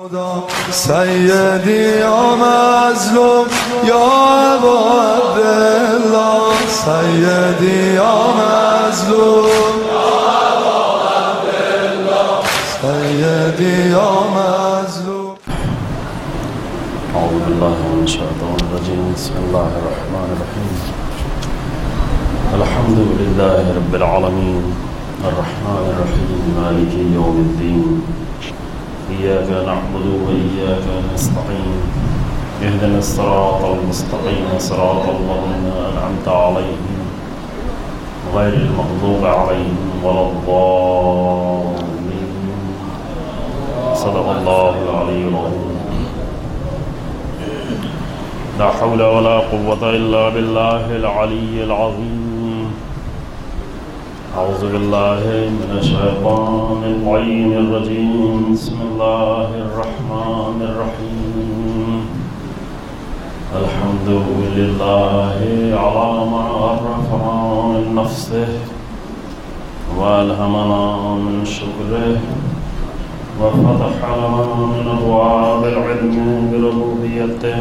سیدی یا مظلوم یا ابا عبدالله سیدی یا مظلوم یا ابا عبدالله سیدی یا مظلوم. اعوذ باللہ من الشیطان الرجیم. بسم اللہ الرحمن الرحیم. الحمد للہ رب العالمین الرحمن الرحیم مالک یوم الدین. إياك نعبد وإياك نستعين اهدنا الصراط المستقيم صراط الذين أنعمت عليهم غير المغضوب عليهم ولا الضالين. صدق الله العلي العظيم. لا حول ولا قوة إلا بالله العلي العظيم. أعوذ بالله من الشيطان اللعين الرجيم. بسم الله الرحمن الرحيم. الحمد لله على ما عرفنا من نفسه وألهمنا من شكره وفتح لنا من أبواب العلم بربوبيته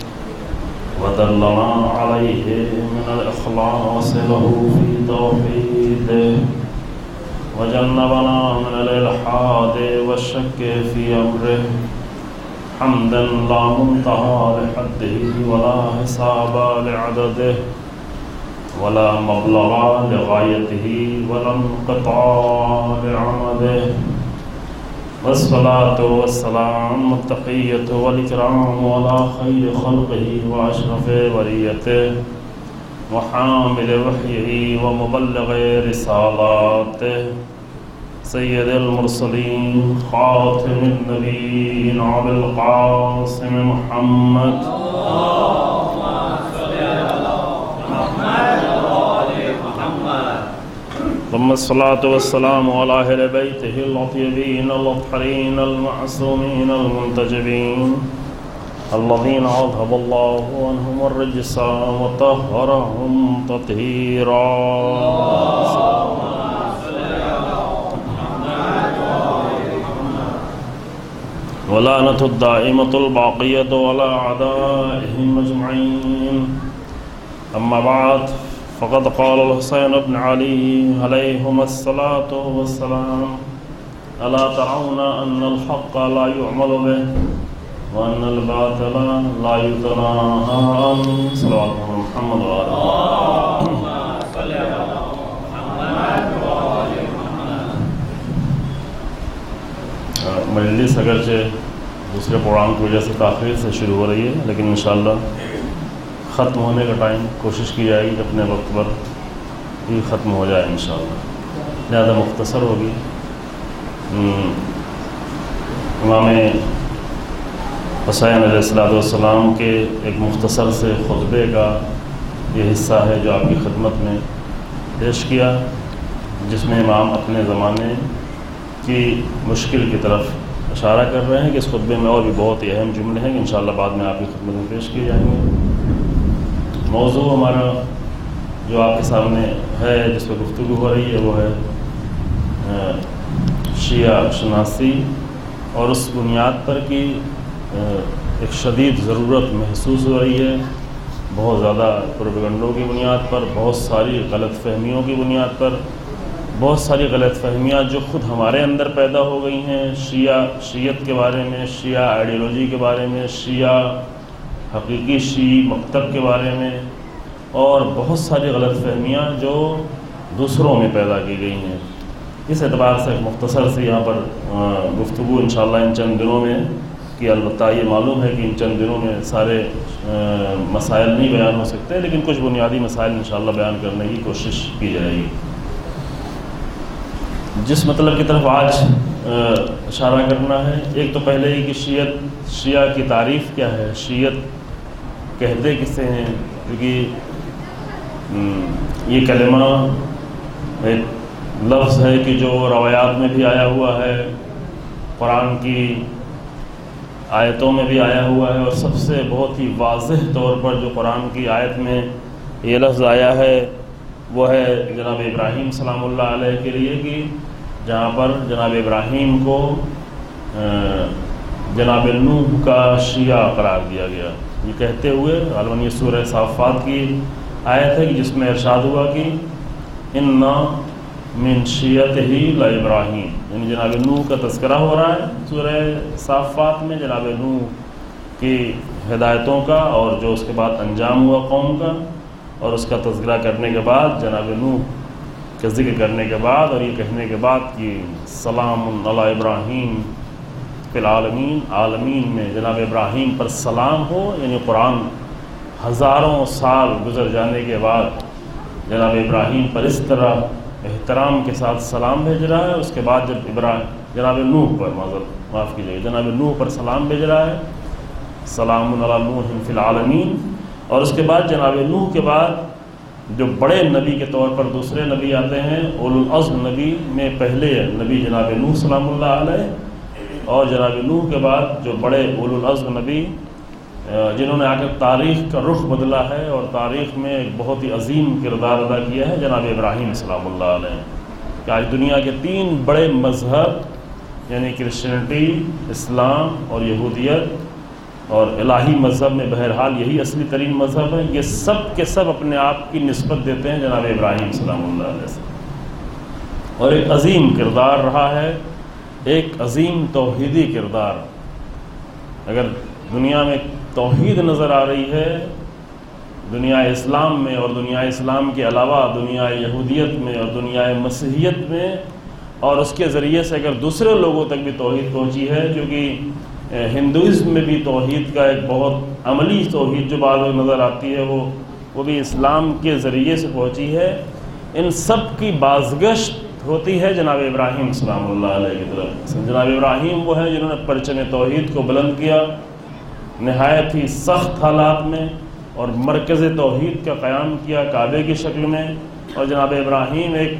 ودلنا عليه من الإخلاص له في توحيده وجنبنا من الإلحاد والشك في أمره. حمدا لا منتهى لحده ولا حساب لعدده ولا مبلغ لغايته ولا انقطاع لعمده. والصلاة والسلام التحية والإكرام على خير خلقه وأشرف بريته وحامل وحيه ومبلغ رسالاته سيد المرسلين خاتم النبيين أبي القاسم محمد ثم الصلاة والسلام على أهل بيته الأطيبين الأطهرين المعصومين المنتجبين الذين أذهب الله عنهم الرجس وطهرهم تطهيرا. ولعنة الدائمة الباقية على أعدائهم أجمعين. أما بعد فقد قال الحسين بن علي عليهما الصلاة والسلام: ألا ترون أن الحق لا يعمل به وأن الباطل لا يتناهى عنه. صلوات محمد وعلى اللهم صل على محمد وعلى محمد. مجلس اگرچہ دوسرے پروگرام کی وجہ سے تاخیر سے شروع ہو رہی ہے، لیکن انشاءاللہ ختم ہونے کا ٹائم کوشش کی جائے گی کہ اپنے وقت پر بھی ختم ہو جائے انشاءاللہ. زیادہ مختصر ہوگی. امام حسین علیہ السلام کے ایک مختصر سے خطبے کا یہ حصہ ہے جو آپ کی خدمت میں پیش کیا، جس میں امام اپنے زمانے کی مشکل کی طرف اشارہ کر رہے ہیں کہ اس خطبے میں اور بھی بہت ہی اہم جملے ہیں کہ انشاءاللہ بعد میں آپ کی خدمت میں پیش کیے جائیں گے. موضوع ہمارا جو آپ کے سامنے ہے، جس پہ گفتگو ہو رہی ہے، وہ ہے شیعہ شناسی، اور اس بنیاد پر کہ ایک شدید ضرورت محسوس ہو رہی ہے، بہت زیادہ پروپیگنڈوں کی بنیاد پر، بہت ساری غلط فہمیوں کی بنیاد پر، بہت ساری غلط فہمیاں جو خود ہمارے اندر پیدا ہو گئی ہیں شیعت کے بارے میں، شیعہ آئیڈیالوجی کے بارے میں، شیعہ حقیقی شیعی مکتب کے بارے میں، اور بہت ساری غلط فہمیاں جو دوسروں میں پیدا کی گئی ہیں. اس اعتبار سے مختصر سے یہاں پر گفتگو انشاءاللہ ان چند دنوں میں کہ البتہ یہ معلوم ہے کہ ان چند دنوں میں سارے مسائل نہیں بیان ہو سکتے، لیکن کچھ بنیادی مسائل انشاءاللہ بیان کرنے کی کوشش کی جائے گی. جس مطلب کی طرف آج اشارہ کرنا ہے، ایک تو پہلے ہی کہ شیعہ کی تعریف کیا ہے، شیعت کہتے کسے ہیں، کیونکہ یہ کلمہ ایک لفظ ہے کہ جو روایات میں بھی آیا ہوا ہے، قرآن کی آیتوں میں بھی آیا ہوا ہے، اور سب سے بہت ہی واضح طور پر جو قرآن کی آیت میں یہ لفظ آیا ہے وہ ہے جناب ابراہیم سلام اللہ علیہ کے لیے، کہ جہاں پر جناب ابراہیم کو جناب نوح کا شیعہ قرار دیا گیا، یہ کہتے ہوئے غالباً یہ سورہ صافات کی آیت ہے کہ جس میں ارشاد ہوا کہ اِنَّا من شیعتہ لابراہیم، یعنی جناب نوح کا تذکرہ ہو رہا ہے سورہ صافات میں، جناب نوح کی ہدایتوں کا اور جو اس کے بعد انجام ہوا قوم کا، اور اس کا تذکرہ کرنے کے بعد جناب نوح کا ذکر کرنے کے بعد اور یہ کہنے کے بعد کہ سلام علی ابراہیم فی العالمین، عالمین میں جناب ابراہیم پر سلام ہو، یعنی قرآن ہزاروں سال گزر جانے کے بعد جناب ابراہیم پر اس طرح احترام کے ساتھ سلام بھیج رہا ہے۔ اس کے بعد جب جناب نوح پر معاف کیجیے جناب نوح پر سلام بھیج رہا ہے، سلام علی نوح فی العالمین، اور اس کے بعد جناب نوح کے بعد جو بڑے نبی کے طور پر دوسرے نبی آتے ہیں، اولو العزم نبی میں پہلے نبی جناب نوح سلام اللہ علیہ، اور جناب نوح کے بعد جو بڑے اولو العزم نبی جنہوں نے آ کر تاریخ کا رخ بدلا ہے اور تاریخ میں ایک بہت ہی عظیم کردار ادا کیا ہے، جناب ابراہیم سلام اللہ علیہ، کہ آج دنیا کے 3 بڑے مذہب یعنی کرسچینٹی، اسلام اور یہودیت، اور الہی مذہب میں بہرحال یہی اصلی ترین مذہب ہے، یہ سب کے سب اپنے آپ کی نسبت دیتے ہیں جناب ابراہیم سلام اللہ علیہ سے، اور ایک عظیم کردار رہا ہے، ایک عظیم توحیدی کردار۔ اگر دنیا میں توحید نظر آ رہی ہے دنیا اسلام میں، اور دنیا اسلام کے علاوہ دنیا یہودیت میں اور دنیا مسیحیت میں، اور اس کے ذریعے سے اگر دوسرے لوگوں تک بھی توحید پہنچی ہے، کیونکہ ہندوازم میں بھی توحید کا ایک بہت عملی توحید جو بعض نظر آتی ہے وہ بھی اسلام کے ذریعے سے پہنچی ہے، ان سب کی بازگشت ہوتی ہے جناب ابراہیم سلام اللہ علیہ کی طرف۔ جناب ابراہیم وہ ہیں جنہوں نے پرچم توحید کو بلند کیا نہایت ہی سخت حالات میں، اور مرکز توحید کا قیام کیا کعبے کی شکل میں، اور جناب ابراہیم ایک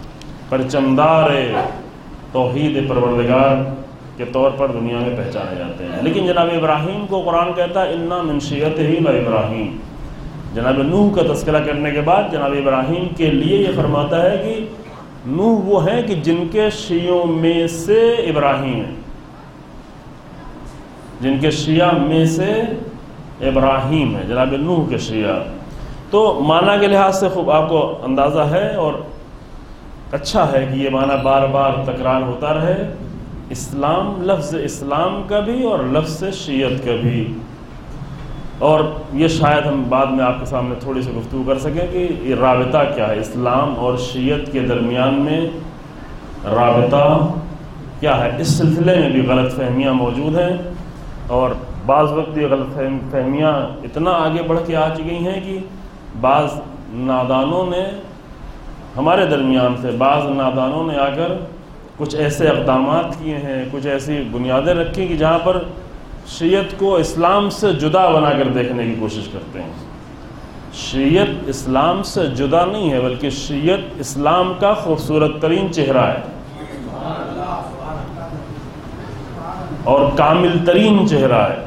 پرچمدار توحید پروردگار کے طور پر دنیا میں پہچانے جاتے ہیں۔ لیکن جناب ابراہیم کو قرآن کہتا ہے اِنَّا مِن شِیعَتِهِ لَإِبْرَاہِیم، جناب نوح کا تذکرہ کرنے کے بعد جناب ابراہیم کے لیے یہ فرماتا ہے کہ نوح وہ ہیں کہ جن کے شیعوں میں سے ابراہیم ہے، جن کے شیعہ میں سے ابراہیم ہے، جناب نوح کے شیعہ۔ تو معنی کے لحاظ سے خوب آپ کو اندازہ ہے، اور اچھا ہے کہ یہ معنی بار بار تکرار ہوتا رہے، اسلام، لفظ اسلام کا بھی اور لفظ شیعت کا بھی، اور یہ شاید ہم بعد میں آپ کے سامنے تھوڑی سی گفتگو کر سکیں کہ یہ رابطہ کیا ہے، اسلام اور شیعت کے درمیان میں رابطہ کیا ہے۔ اس سلسلے میں بھی غلط فہمیاں موجود ہیں، اور بعض وقت یہ غلط فہمیاں اتنا آگے بڑھ کے آ چکی ہیں کہ بعض نادانوں نے ہمارے درمیان سے آ کر کچھ ایسے اقدامات کیے ہیں، کچھ ایسی بنیادیں رکھی کہ جہاں پر شیعت کو اسلام سے جدا بنا کر دیکھنے کی کوشش کرتے ہیں۔ شیعت اسلام سے جدا نہیں ہے، بلکہ شیعت اسلام کا خوبصورت ترین چہرہ ہے اور کامل ترین چہرہ ہے،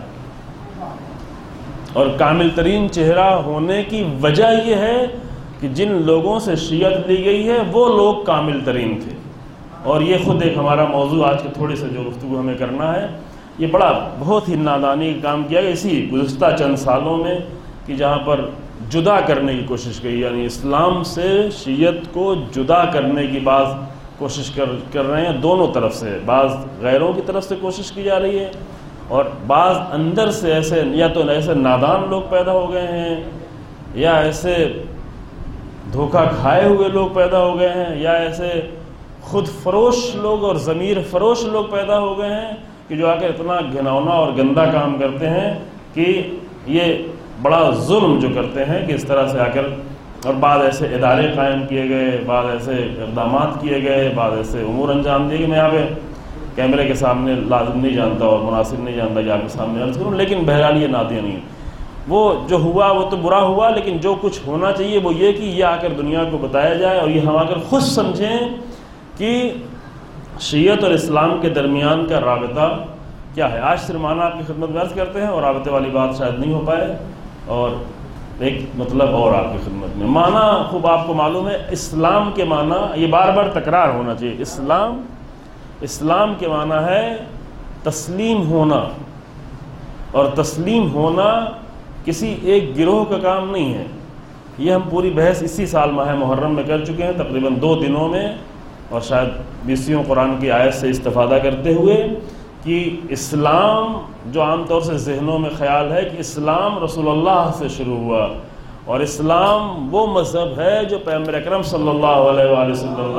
اور کامل ترین چہرہ ہونے کی وجہ یہ ہے کہ جن لوگوں سے شیعت لی گئی ہے وہ لوگ کامل ترین تھے، اور یہ خود ایک ہمارا موضوع آج کے تھوڑے سے جو گفتگو ہمیں کرنا ہے، یہ بہت ہی نادانی کام کیا گیا اسی گزشتہ چند سالوں میں، کہ جہاں پر جدا کرنے کی کوشش کی، یعنی اسلام سے شیعت کو جدا کرنے کی بعض کوشش کر رہے ہیں دونوں طرف سے، بعض غیروں کی طرف سے کوشش کی جا رہی ہے، اور بعض اندر سے ایسے یا تو ایسے نادان لوگ پیدا ہو گئے ہیں، یا ایسے دھوکہ کھائے ہوئے لوگ پیدا ہو گئے ہیں، یا ایسے خود فروش لوگ اور ضمیر فروش لوگ پیدا ہو گئے ہیں کہ جو آ کے اتنا گھناؤنا اور گندا کام کرتے ہیں کہ یہ بڑا ظلم جو کرتے ہیں کہ اس طرح سے آ کر، اور بعض ایسے ادارے قائم کیے گئے، بعض ایسے اقدامات کیے گئے، بعض ایسے امور انجام دیے کہ میں یہاں پہ کیمرے کے سامنے لازم نہیں جانتا اور مناسب نہیں جانتا کہ آپ کے سامنے عرض کروں، لیکن بہرحال یہ نادانی، وہ جو ہوا وہ تو برا ہوا، لیکن جو کچھ ہونا چاہیے وہ یہ کہ یہ آ کر دنیا کو بتایا جائے، اور یہ ہم آ کر خود سمجھیں کہ شیعت اور اسلام کے درمیان کا رابطہ کیا ہے۔ آج صرف معنی آپ کی خدمت میں عرض کرتے ہیں، اور رابطے والی بات شاید نہیں ہو پائے، اور ایک مطلب اور آپ کی خدمت میں معنی خوب آپ کو معلوم ہے، اسلام کے معنی یہ بار بار تکرار ہونا چاہیے، اسلام کے معنی ہے تسلیم ہونا، اور تسلیم ہونا کسی ایک گروہ کا کام نہیں ہے. یہ ہم پوری بحث اسی سال ماہ محرم میں کر چکے ہیں، تقریباً 2 دنوں میں، اور شاید 20 قرآن کی آیت سے استفادہ کرتے ہوئے، کہ اسلام جو عام طور سے ذہنوں میں خیال ہے کہ اسلام رسول اللہ سے شروع ہوا، اور اسلام وہ مذہب ہے جو پیغمبر اکرم صلی اللہ علیہ وآلہ وسلم،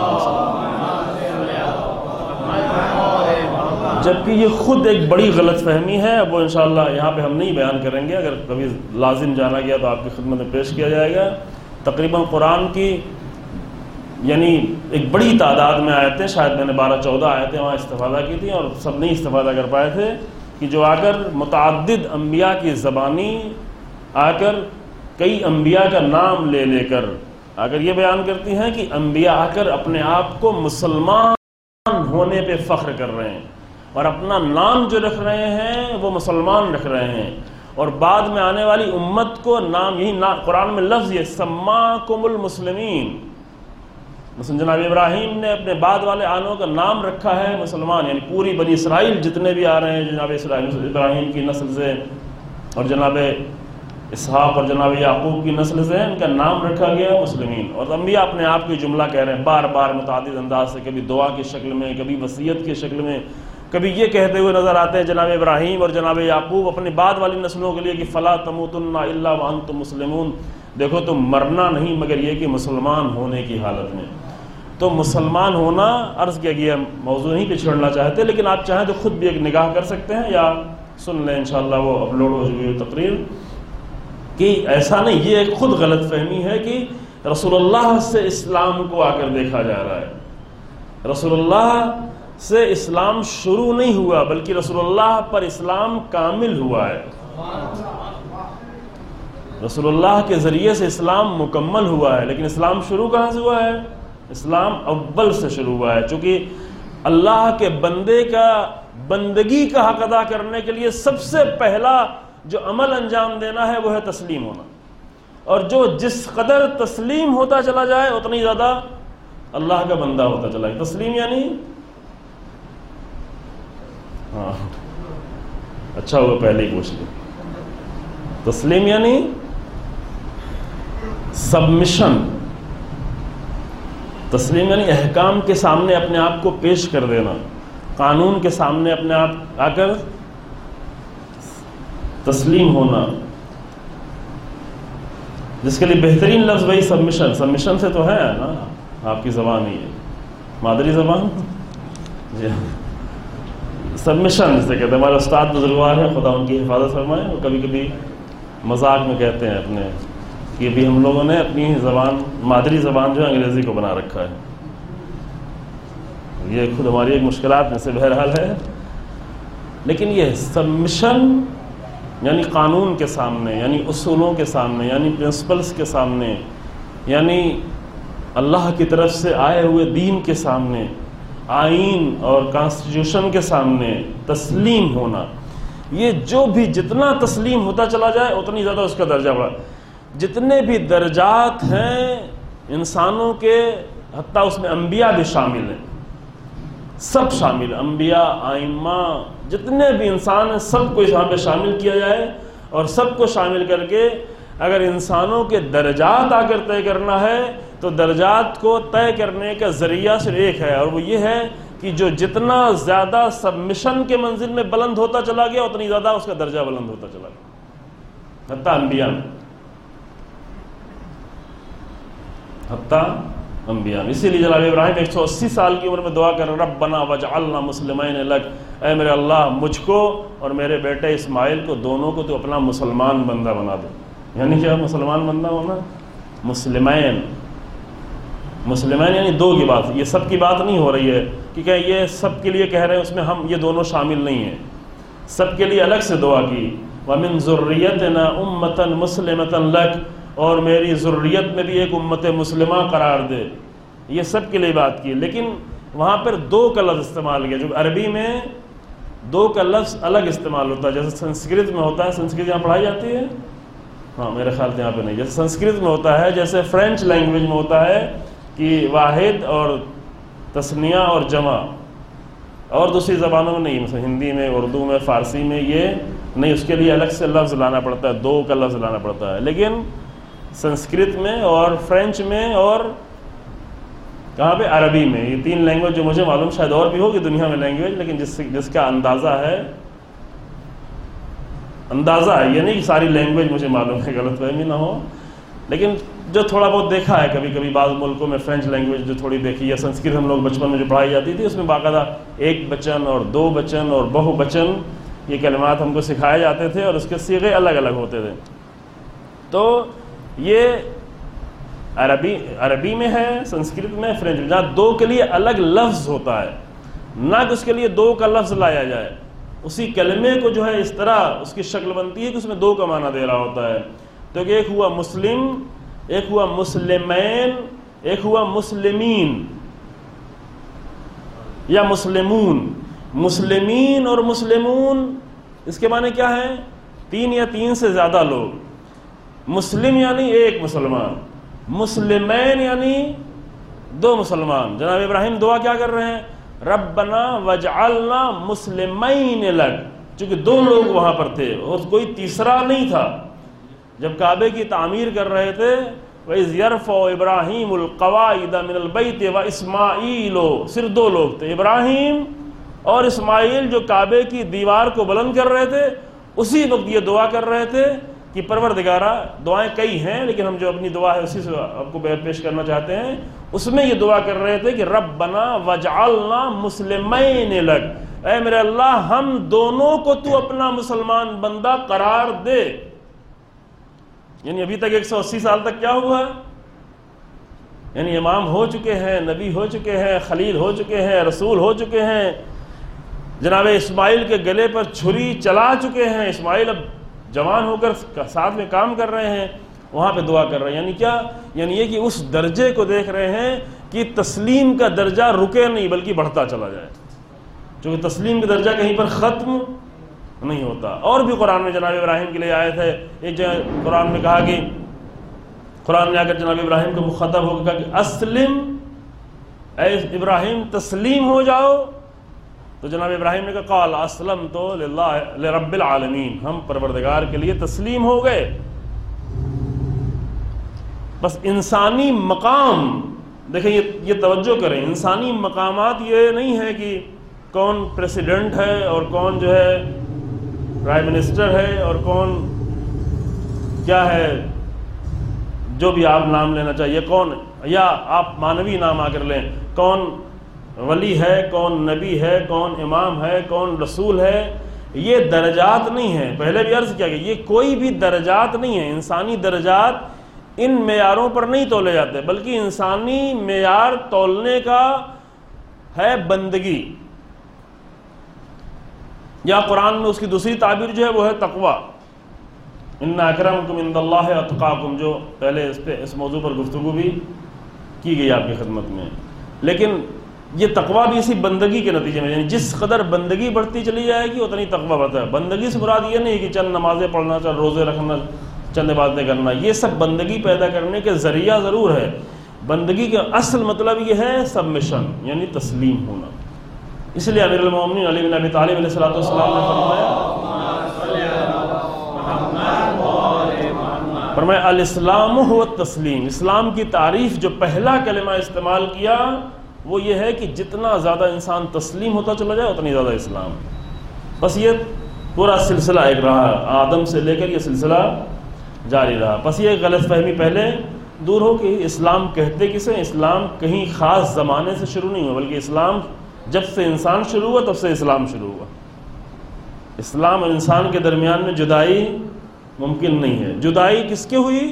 جبکہ یہ خود ایک بڑی غلط فہمی ہے. وہ انشاءاللہ یہاں پہ ہم نہیں بیان کریں گے، اگر کبھی لازم جانا گیا تو آپ کی خدمت میں پیش کیا جائے گا. تقریباً قرآن کی یعنی ایک بڑی تعداد میں آیتیں، شاید میں نے 12-14 آیتیں وہاں استفادہ کی تھیں، اور سب نہیں استفادہ کر پائے تھے، کہ جو آ کر متعدد انبیاء کی زبانی آ کر کئی انبیاء کا نام لے لے کر آ کر یہ بیان کرتی ہیں کہ انبیاء آ کر اپنے آپ کو مسلمان ہونے پہ فخر کر رہے ہیں، اور اپنا نام جو رکھ رہے ہیں وہ مسلمان رکھ رہے ہیں، اور بعد میں آنے والی امت کو نام، یہی قرآن میں لفظ یہ سماکم المسلمین، مثلا جناب ابراہیم نے اپنے بعد والے آنوں کا نام رکھا ہے مسلمان، یعنی پوری بنی اسرائیل جتنے بھی آ رہے ہیں جناب ابراہیم کی نسل سے، اور جناب اسحاق اور جناب یعقوب کی نسل سے، ان کا نام رکھا گیا ہے مسلمین. اور انبیاء اپنے آپ کی جملہ کہہ رہے ہیں بار بار متعدد انداز سے، کبھی دعا کی شکل میں، کبھی وصیت کی شکل میں، کبھی یہ کہتے ہوئے نظر آتے ہیں جناب ابراہیم اور جناب یعقوب اپنے بعد والی نسلوں کے لیے کہ فلا تموتن الا وانتم مسلمون، دیکھو تم مرنا نہیں مگر یہ کہ مسلمان ہونے کی حالت میں. تو مسلمان ہونا، عرض کیا گیا، موضوع نہیں پہ چھوڑنا چاہتے، لیکن آپ چاہیں تو خود بھی ایک نگاہ کر سکتے ہیں یا سن لیں انشاءاللہ، وہ اپلوڈ ہو چکی ہے تقریر، کہ ایسا نہیں، یہ ایک خود غلط فہمی ہے کہ رسول اللہ سے اسلام کو آ کر دیکھا جا رہا ہے. رسول اللہ سے اسلام شروع نہیں ہوا، بلکہ رسول اللہ پر اسلام کامل ہوا ہے. رسول اللہ کے ذریعے سے اسلام مکمل ہوا ہے، لیکن اسلام شروع کہاں سے ہوا ہے؟ اسلام اول سے شروع ہوا ہے، چونکہ اللہ کے بندے کا بندگی کا حق ادا کرنے کے لیے سب سے پہلا جو عمل انجام دینا ہے وہ ہے تسلیم ہونا، اور جو جس قدر تسلیم ہوتا چلا جائے اتنی زیادہ اللہ کا بندہ ہوتا چلا جائے. تسلیم یعنی، ہاں اچھا ہوا پہلے ہی پوچھ لیا، تسلیم یعنی سبمیشن، تسلیم یعنی احکام کے سامنے اپنے آپ کو پیش کر دینا، قانون کے سامنے اپنے آپ آ کر تسلیم ہونا، جس کے لیے بہترین لفظ وہی سبمیشن. سبمیشن سے تو ہے نا، آپ کی زبان ہی ہے، مادری زبان جی، سبمیشن سے کہتے ہیں. ہمارے استاد بزرگوار ہیں، خدا ان کی حفاظت فرمائے، وہ کبھی کبھی مذاق میں کہتے ہیں اپنے کہ بھی ہم لوگوں نے اپنی زبان، مادری زبان جو ہے انگریزی کو بنا رکھا ہے. یہ خود ہماری ایک مشکلات میں سے بہرحال ہے، لیکن یہ سبمیشن یعنی قانون کے سامنے، یعنی اصولوں کے سامنے، یعنی پرنسپلز کے سامنے، یعنی اللہ کی طرف سے آئے ہوئے دین کے سامنے، آئین اور کانسٹیٹیوشن کے سامنے تسلیم ہونا. یہ جو بھی جتنا تسلیم ہوتا چلا جائے اتنی زیادہ اس کا درجہ بڑھا. جتنے بھی درجات ہیں انسانوں کے، حتیٰ اس میں انبیاء بھی شامل ہیں، سب شامل، انبیاء، ائمہ، جتنے بھی انسان ہیں سب کو یہاں پہ شامل کیا جائے، اور سب کو شامل کر کے اگر انسانوں کے درجات آ کر طے کرنا ہے تو درجات کو طے کرنے کا ذریعہ صرف ایک ہے، اور وہ یہ ہے کہ جو جتنا زیادہ سبمیشن کے منزل میں بلند ہوتا چلا گیا اتنی زیادہ اس کا درجہ بلند ہوتا چلا گیا، حتیٰ انبیاء میں، حتیٰ انبیاء. اسی لیے جناب ابراہیم 180 سال کی عمر میں دعا کر ربنا وجعلنا مسلمین لک، اے میرے اللہ مجھ کو اور میرے بیٹے اسماعیل کو دونوں کو تو اپنا مسلمان بندہ بنا دے. یعنی کیا مسلمان بندہ ہونا؟ مسلمین، مسلمین یعنی دو کی بات، یہ سب کی بات نہیں ہو رہی ہے کہ یہ سب کے لیے کہہ رہے ہیں، اس میں ہم یہ دونوں شامل نہیں ہیں. سب کے لیے الگ سے دعا کی، وَمِن ذُرِّيَّتِنَا أُمَّةً مُسْلِمَةً لَكَ، اور میری ذریت میں بھی ایک امت مسلمہ قرار دے. یہ سب کے لیے بات کی، لیکن وہاں پر دو کا لفظ استعمال کیا. جو عربی میں دو کا لفظ الگ استعمال ہوتا ہے، جیسے سنسکرت میں ہوتا ہے. سنسکرت یہاں پڑھائی جاتی ہے؟ ہاں میرے خیال سے یہاں پہ نہیں. جیسے سنسکرت میں ہوتا ہے، جیسے فرینچ لینگویج میں ہوتا ہے کہ واحد اور تثنیہ اور جمع، اور دوسری زبانوں میں نہیں، مثلا ہندی میں، اردو میں، فارسی میں یہ نہیں، اس کے لیے الگ سے لفظ لانا پڑتا ہے، 2 کا لفظ لانا پڑتا ہے. لیکن سنسکرت میں اور فرینچ میں اور کہاں پہ، عربی میں، یہ 3 لینگویج جو مجھے معلوم، شاید اور بھی ہوگی دنیا میں لینگویج، لیکن جس کا اندازہ ہے یہ نہیں کہ ساری لینگویج مجھے معلوم ہے، غلط فہمی نہ ہو، لیکن جو تھوڑا بہت دیکھا ہے کبھی کبھی بعض ملکوں میں، فرینچ لینگویج جو تھوڑی دیکھی ہے، سنسکرت ہم لوگ بچپن میں جو پڑھائی جاتی تھی، اس میں باقاعدہ 1 بچن اور 2 بچن اور بہو بچن یہ کلمات ہم کو سکھائے جاتے تھے، اور اس کے صیغے الگ الگ ہوتے تھے. تو یہ عربی میں ہے، سنسکرت میں، فرینچ میں، جہاں 2 کے لیے الگ لفظ ہوتا ہے، نہ کہ اس کے لیے 2 کا لفظ لایا جائے، اسی کلمے کو جو ہے اس طرح اس کی شکل بنتی ہے کہ اس میں 2 کا معنی دے رہا ہوتا ہے. تو کہ ایک ہوا مسلم، ایک ہوا مسلمین، ایک ہوا مسلمین یا مسلمون. مسلمین اور مسلمون اس کے معنی کیا ہے؟ 3 یا 3 سے زیادہ لوگ. مسلم یعنی 1 مسلمان، مسلمین یعنی 2 مسلمان. جناب ابراہیم دعا کیا کر رہے ہیں؟ ربنا وجعلنا مسلمین لک، چونکہ 2 لوگ وہاں پر تھے اور کوئی تیسرا نہیں تھا. جب کعبے کی تعمیر کر رہے تھے، وَإِذْ يَرْفَعُ إِبْرَاهِيمُ الْقَوَاعِدَ مِنَ الْبَيْتِ وَإِسْمَاعِيلُ، صرف 2 لوگ تھے، ابراہیم اور اسماعیل، جو کعبے کی دیوار کو بلند کر رہے تھے. اسی وقت یہ دعا کر رہے تھے کہ پروردگارہ، دعائیں کئی ہیں لیکن ہم جو اپنی دعا ہے اسی سے آپ کو پیش کرنا چاہتے ہیں، اس میں یہ دعا کر رہے تھے کہ ربنا وجعلنا مسلمین لک، اے میرے اللہ ہم دونوں کو تو اپنا مسلمان بندہ قرار دے. یعنی ابھی تک 180 سال تک کیا ہوا ہے؟ یعنی امام ہو چکے ہیں، نبی ہو چکے ہیں، خلیل ہو چکے ہیں، رسول ہو چکے ہیں، جناب اسماعیل کے گلے پر چھری چلا چکے ہیں، اسماعیل اب جوان ہو کر ساتھ میں کام کر رہے ہیں، وہاں پہ دعا کر رہے ہیں. یعنی کیا؟ یعنی یہ کہ اس درجے کو دیکھ رہے ہیں کہ تسلیم کا درجہ رکے نہیں بلکہ بڑھتا چلا جائے، چونکہ تسلیم کا درجہ کہیں پر ختم نہیں ہوتا. اور بھی قرآن میں جناب ابراہیم کے لیے آیت ہے، ایک جگہ قرآن میں کہا کہ قرآن نے آ کر جناب ابراہیم کو مخاطب ہو کر کہا کہ اسلم، اے ابراہیم تسلیم ہو جاؤ. تو جناب ابراہیم نے کہا قال اسلمت لرب العالمین، ہم پروردگار کے لیے تسلیم ہو گئے. بس انسانی مقام دیکھیں، یہ توجہ کریں، انسانی مقامات یہ نہیں ہے کہ کون پریسیڈنٹ ہے اور کون جو ہے پرائم منسٹر ہے اور کون کیا ہے، جو بھی آپ نام لینا چاہیے، کون، یا آپ مانوی نام آ کر لیں، کون ولی ہے، کون نبی ہے، کون امام ہے، کون رسول ہے. یہ درجات نہیں ہیں، پہلے بھی عرض کیا کہ یہ کوئی بھی درجات نہیں ہیں. انسانی درجات ان معیاروں پر نہیں تولے جاتے، بلکہ انسانی معیار تولنے کا ہے بندگی، یا قرآن میں اس کی دوسری تعبیر جو ہے وہ ہے تقوی. ان اکرمکم عند اللہ اتقاکم، جو پہلے اس موضوع پر گفتگو بھی کی گئی آپ کی خدمت میں. لیکن یہ تقوی بھی اسی بندگی کے نتیجے میں، یعنی جس قدر بندگی بڑھتی چلی جائے گی اتنی تقوی بڑھتا ہے. بندگی سے مراد یہ نہیں کہ چند نمازیں پڑھنا، چند روزے رکھنا، چند عبادتیں کرنا، یہ سب بندگی پیدا کرنے کے ذریعہ ضرور ہے. بندگی کا اصل مطلب یہ ہے سبمیشن، یعنی تسلیم ہونا. اس لیے امیر المومنین علی بن ابی طالب علیہ السلام نے فرمایا الاسلام هو التسلیم. اسلام کی تعریف جو پہلا کلمہ استعمال کیا وہ یہ ہے کہ جتنا زیادہ انسان تسلیم ہوتا چلا جائے اتنی زیادہ اسلام. بس یہ پورا سلسلہ ایک رہا، آدم سے لے کر یہ سلسلہ جاری رہا. بس یہ غلط فہمی پہلے دور ہو کہ اسلام کہتے کسے. اسلام کہیں خاص زمانے سے شروع نہیں ہوا، بلکہ اسلام جب سے انسان شروع ہوا تب سے اسلام شروع ہوا. اسلام اور انسان کے درمیان میں جدائی ممکن نہیں ہے. جدائی کس کے ہوئی؟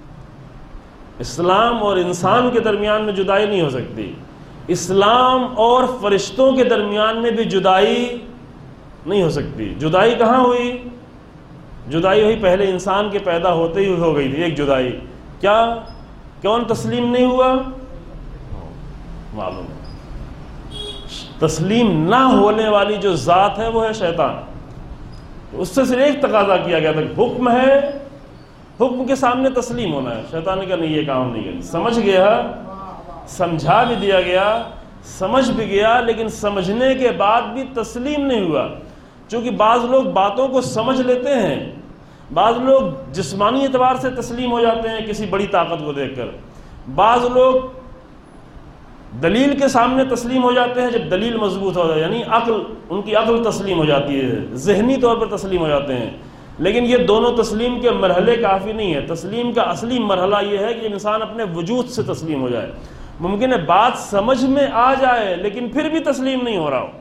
اسلام اور انسان کے درمیان میں جدائی نہیں ہو سکتی. اسلام اور فرشتوں کے درمیان میں بھی جدائی نہیں ہو سکتی. جدائی کہاں ہوئی؟ جدائی ہوئی پہلے انسان کے پیدا ہوتے ہی ہو گئی تھی ایک جدائی. کیا کون تسلیم نہیں ہوا؟ معلوم. تسلیم نہ ہونے والی جو ذات ہے وہ ہے شیطان. اس سے صرف ایک تقاضا کیا گیا تھا کہ حکم ہے، حکم کے سامنے تسلیم ہونا ہے. شیطان نے کہا نہیں، یہ کام نہیں کرنا. سمجھ گیا، سمجھا بھی دیا گیا، سمجھ بھی گیا لیکن سمجھنے کے بعد بھی تسلیم نہیں ہوا، چونکہ بعض لوگ باتوں کو سمجھ لیتے ہیں، بعض لوگ جسمانی اعتبار سے تسلیم ہو جاتے ہیں کسی بڑی طاقت کو دیکھ کر، بعض لوگ دلیل کے سامنے تسلیم ہو جاتے ہیں جب دلیل مضبوط ہو جائے، یعنی ان کی عقل تسلیم ہو جاتی ہے، ذہنی طور پر تسلیم ہو جاتے ہیں. لیکن یہ دونوں تسلیم کے مرحلے کافی نہیں ہے. تسلیم کا اصلی مرحلہ یہ ہے کہ انسان اپنے وجود سے تسلیم ہو جائے. ممکن ہے بات سمجھ میں آ جائے لیکن پھر بھی تسلیم نہیں ہو رہا ہو،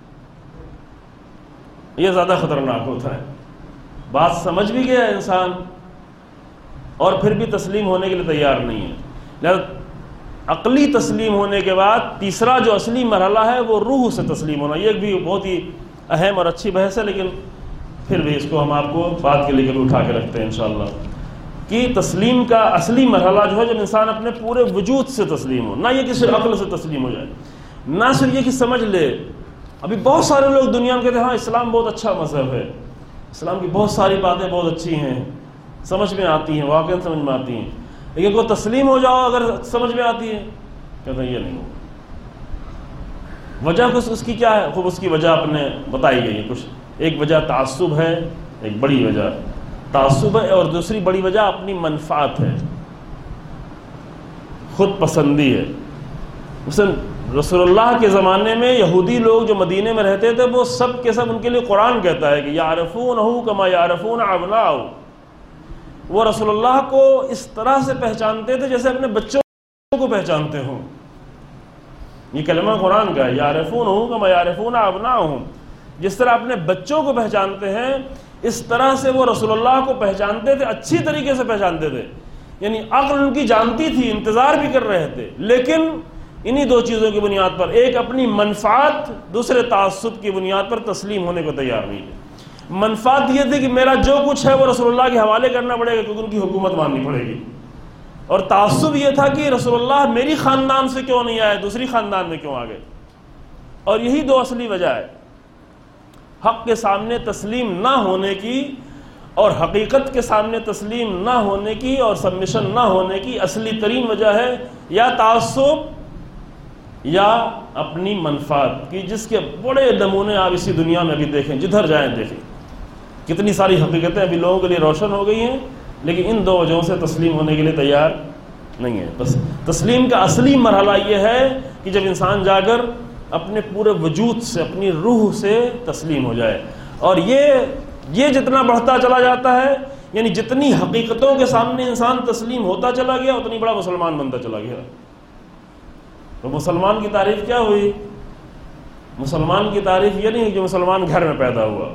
یہ زیادہ خطرناک ہوتا ہے. بات سمجھ بھی گیا انسان اور پھر بھی تسلیم ہونے کے لیے تیار نہیں ہے. لہذا عقلی تسلیم ہونے کے بعد تیسرا جو اصلی مرحلہ ہے وہ روح سے تسلیم ہونا. یہ بھی بہت ہی اہم اور اچھی بحث ہے، لیکن پھر بھی اس کو ہم آپ کو بات کے لیے اٹھا کے رکھتے ہیں انشاءاللہ. کہ تسلیم کا اصلی مرحلہ جو ہے جب انسان اپنے پورے وجود سے تسلیم ہو، نہ یہ کہ صرف عقل سے تسلیم ہو جائے، نہ صرف یہ کہ سمجھ لے. ابھی بہت سارے لوگ دنیا میں کہتے ہیں ہاں اسلام بہت اچھا مذہب ہے، اسلام کی بہت ساری باتیں بہت اچھی ہیں، سمجھ میں آتی ہیں، واقعاً سمجھ میں آتی ہیں، لیکن کوئی تسلیم ہو جاؤ اگر سمجھ میں آتی ہے کہتے ہیں یہ نہیں ہو. وجہ کچھ اس کی کیا ہے؟ خوب اس کی وجہ اپنے بتائی گئی ہے کچھ. ایک وجہ تعصب ہے، ایک بڑی وجہ تعصب ہے، اور دوسری بڑی وجہ اپنی منفعت ہے، خود پسندی ہے. مثلا رسول اللہ کے زمانے میں یہودی لوگ جو مدینے میں رہتے تھے وہ سب کے سب ان کے لیے قرآن کہتا ہے کہ یعرفونہ کما یعرفون ابناءہم، وہ رسول اللہ کو اس طرح سے پہچانتے تھے جیسے اپنے بچوں کو پہچانتے ہوں. یہ کلمہ قرآن کا ہے، یعرفونہ کما یعرفون ابناءہم، جس طرح اپنے بچوں کو پہچانتے ہیں اس طرح سے وہ رسول اللہ کو پہچانتے تھے، اچھی طریقے سے پہچانتے تھے. یعنی عقل ان کی جانتی تھی، انتظار بھی کر رہے تھے، لیکن انہی دو چیزوں کی بنیاد پر، ایک اپنی منفعت، دوسرے تعصب کی بنیاد پر تسلیم ہونے کو تیار نہیں تھے. منفعت یہ تھی کہ میرا جو کچھ ہے وہ رسول اللہ کے حوالے کرنا پڑے گا کیونکہ ان کی حکومت ماننی پڑے گی، اور تعصب یہ تھا کہ رسول اللہ میری خاندان سے کیوں نہیں آئے، دوسری خاندان میں کیوں آ گئے. اور یہی دو اصلی وجہ ہے حق کے سامنے تسلیم نہ ہونے کی اور حقیقت کے سامنے تسلیم نہ ہونے کی اور سبمیشن نہ ہونے کی. اصلی ترین وجہ ہے یا تعصب یا اپنی منفعت کی، جس کے بڑے نمونے آپ اسی دنیا میں ابھی دیکھیں، جدھر جائیں دیکھیں. کتنی ساری حقیقتیں ابھی لوگوں کے لیے روشن ہو گئی ہیں لیکن ان دو وجہوں سے تسلیم ہونے کے لیے تیار نہیں ہے. بس تسلیم کا اصلی مرحلہ یہ ہے کہ جب انسان جا کر اپنے پورے وجود سے، اپنی روح سے تسلیم ہو جائے. اور یہ جتنا بڑھتا چلا جاتا ہے، یعنی جتنی حقیقتوں کے سامنے انسان تسلیم ہوتا چلا گیا اتنی بڑا مسلمان بنتا چلا گیا. تو مسلمان کی تعریف کیا ہوئی؟ مسلمان کی تعریف یہ نہیں جو مسلمان گھر میں پیدا ہوا،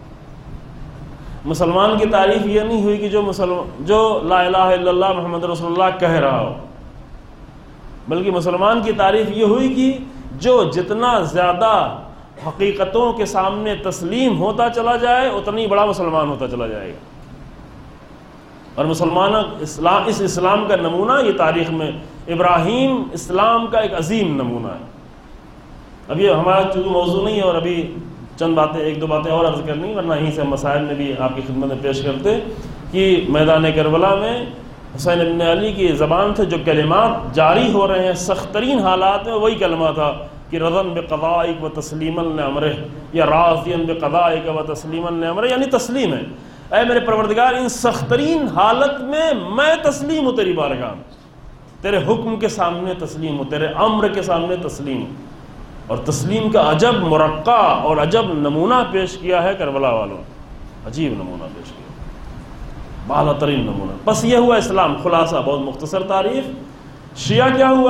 مسلمان کی تعریف یہ نہیں ہوئی کہ جو لا الہ الا اللہ محمد رسول اللہ کہہ رہا ہو، بلکہ مسلمان کی تعریف یہ ہوئی کہ جو جتنا زیادہ حقیقتوں کے سامنے تسلیم ہوتا چلا جائے اتنی بڑا مسلمان ہوتا چلا جائے گا. اور اس اسلام کا نمونہ یہ تاریخ میں ابراہیم اسلام کا ایک عظیم نمونہ ہے. اب یہ ہمارا چونکہ موضوع نہیں ہے اور ابھی چند باتیں، ایک دو باتیں اور عرض کرنی، ورنہ یہیں سے مسائل میں بھی آپ کی خدمت میں پیش کرتے کہ میدان کربلا میں حسین ابن علی کی زبان سے جو کلمات جاری ہو رہے ہیں سخت ترین حالات میں، وہی کلمہ تھا کہ رضن بقضائک و تسلیما لامرہ، یا راضیا بقضائک و تسلیما لامرہ، یعنی تسلیم ہے. اے میرے پروردگار ان سخت ترین حالت میں تسلیم ہوں تیری بارگاہ میں، تیرے حکم کے سامنے تسلیم ہوں، تیرے امر کے سامنے تسلیم ہوں. اور تسلیم کا عجب مرقع اور عجب نمونہ پیش کیا ہے کربلا والوں، عجیب نمونہ پیش کیا، بالا ترین نمونہ. بس یہ ہوا اسلام. خلاصہ بہت مختصر تعریف. شیعہ کیا ہوا؟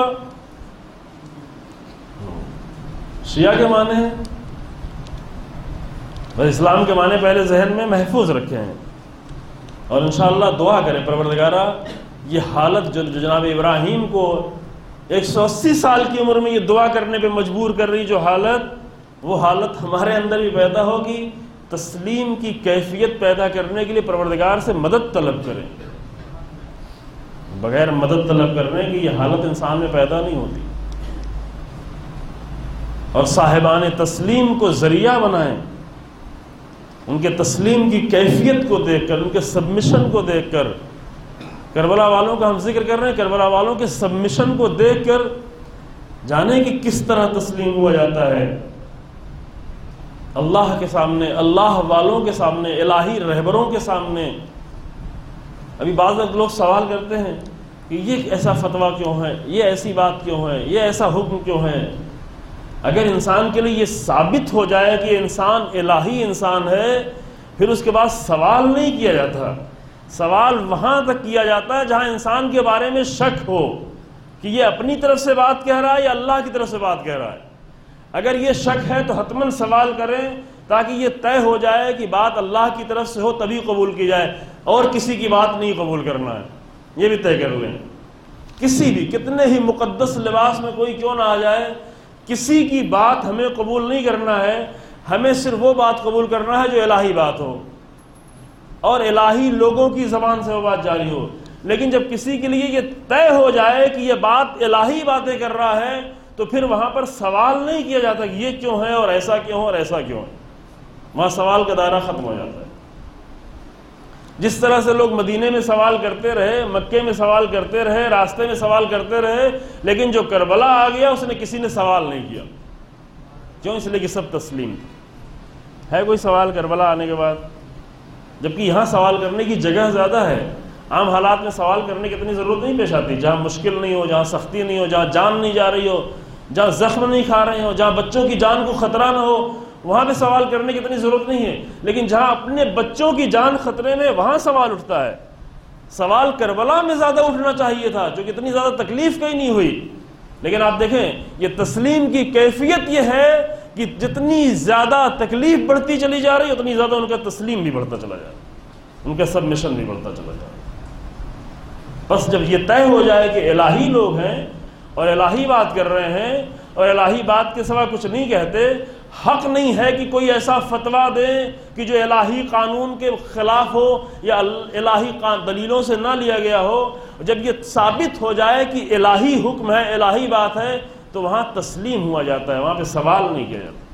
شیعہ کے معنی ہیں، بس اسلام کے معنی پہلے ذہن میں محفوظ رکھے ہیں، اور انشاءاللہ دعا کریں پروردگارہ یہ حالت جو جناب ابراہیم کو 180 سال کی عمر میں یہ دعا کرنے پہ مجبور کر رہی جو حالت، وہ حالت ہمارے اندر بھی پیدا ہوگی. تسلیم کی کیفیت پیدا کرنے کے لیے پروردگار سے مدد طلب کریں. بغیر مدد طلب کرنے کی یہ حالت انسان میں پیدا نہیں ہوتی. اور صاحبان تسلیم کو ذریعہ بنائیں، ان کے تسلیم کی کیفیت کو دیکھ کر، ان کے سبمیشن کو دیکھ کر. کربلا والوں کا ہم ذکر کر رہے ہیں، کربلا والوں کے سبمیشن کو دیکھ کر جانیں کہ کس طرح تسلیم ہوا جاتا ہے اللہ کے سامنے، اللہ والوں کے سامنے، الہی رہبروں کے سامنے۔ ابھی بعض لوگ سوال کرتے ہیں کہ یہ ایسا فتویٰ کیوں ہے، یہ ایسی بات کیوں ہے، یہ ایسا حکم کیوں ہے۔ اگر انسان کے لیے یہ ثابت ہو جائے کہ انسان الہی انسان ہے، پھر اس کے بعد سوال نہیں کیا جاتا۔ سوال وہاں تک کیا جاتا ہے جہاں انسان کے بارے میں شک ہو کہ یہ اپنی طرف سے بات کہہ رہا ہے یا اللہ کی طرف سے بات کہہ رہا ہے۔ اگر یہ شک ہے تو حتماً سوال کریں تاکہ یہ طے ہو جائے کہ بات اللہ کی طرف سے ہو تبھی قبول کی جائے، اور کسی کی بات نہیں قبول کرنا ہے، یہ بھی طے کر لیں۔ کسی بھی کتنے ہی مقدس لباس میں کوئی کیوں نہ آ جائے، کسی کی بات ہمیں قبول نہیں کرنا ہے، ہمیں صرف وہ بات قبول کرنا ہے جو الہی بات ہو اور الہی لوگوں کی زبان سے وہ بات جاری ہو۔ لیکن جب کسی کے لیے یہ طے ہو جائے کہ یہ بات الہی باتیں کر رہا ہے تو پھر وہاں پر سوال نہیں کیا جاتا کہ یہ کیوں ہے اور ایسا کیوں اور ایسا کیوں ہے، وہاں سوال کا دائرہ ختم ہو جاتا ہے۔ جس طرح سے لوگ مدینے میں سوال کرتے رہے، مکے میں سوال کرتے رہے، راستے میں سوال کرتے رہے، لیکن جو کربلا آ گیا اس نے کسی نے سوال نہیں کیا۔ کیوں؟ اس لیے کہ سب تسلیم ہے۔ کوئی سوال کربلا آنے کے بعد؟ جبکہ یہاں سوال کرنے کی جگہ زیادہ ہے۔ عام حالات میں سوال کرنے کی اتنی ضرورت نہیں پیش آتی، جہاں مشکل نہیں ہو، جہاں سختی نہیں ہو، جہاں جان نہیں جا رہی ہو، جہاں زخم نہیں کھا رہے ہو، جہاں بچوں کی جان کو خطرہ نہ ہو، وہاں پہ سوال کرنے کی اتنی ضرورت نہیں ہے۔ لیکن جہاں اپنے بچوں کی جان خطرے میں، وہاں سوال اٹھتا ہے۔ سوال کربلا میں زیادہ اٹھنا چاہیے تھا، جو کہ اتنی زیادہ تکلیف کہیں نہیں ہوئی۔ لیکن آپ دیکھیں یہ تسلیم کی کیفیت یہ ہے کہ جتنی زیادہ تکلیف بڑھتی چلی جا رہی ہے اتنی زیادہ ان کا تسلیم بھی بڑھتا چلا جا رہا ہے، ان کا سبمیشن بھی بڑھتا چلا جا رہا ہے۔ بس جب یہ طے ہو جائے کہ الہی لوگ ہیں اور الہی بات کر رہے ہیں اور الہی بات کے سوا کچھ نہیں کہتے، حق نہیں ہے کہ کوئی ایسا فتویٰ دے کہ جو الہی قانون کے خلاف ہو یا الہی دلیلوں سے نہ لیا گیا ہو۔ جب یہ ثابت ہو جائے کہ الہی حکم ہے، الہی بات ہے، تو وہاں تسلیم ہوا جاتا ہے، وہاں پہ سوال نہیں کیا جاتا۔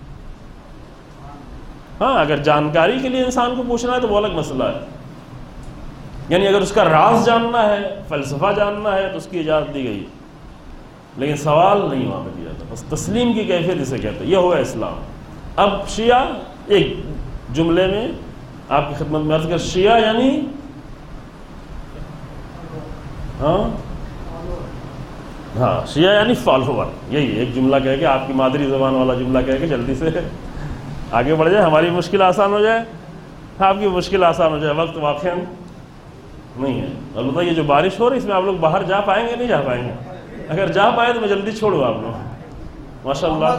ہاں اگر جانکاری کے لیے انسان کو پوچھنا ہے تو وہ الگ مسئلہ ہے، یعنی اگر اس کا راز جاننا ہے، فلسفہ جاننا ہے تو اس کی اجازت دی گئی، لیکن سوال نہیں وہاں پہ کیا جاتا۔ بس تسلیم کی کیفیت اسے کہتے ہیں، یہ ہوا اسلام۔ اب شیعہ، ایک جملے میں آپ کی خدمت میں عرض کر، شیعہ یعنی ہاں شیعہ یعنی فالوور۔ یہی ایک جملہ کہہ کے، آپ کی مادری زبان والا جملہ کہہ کے جلدی سے آگے بڑھ جائے، ہماری مشکل آسان ہو جائے، آپ کی مشکل آسان ہو جائے۔ وقت واقعا نہیں ہے، البتہ یہ جو بارش ہو رہی ہے اس میں آپ لوگ باہر جا پائیں گے نہیں جا پائیں گے؟ اگر جا پائے تو میں جلدی چھوڑوں آپ لوگ، ماشاء اللہ۔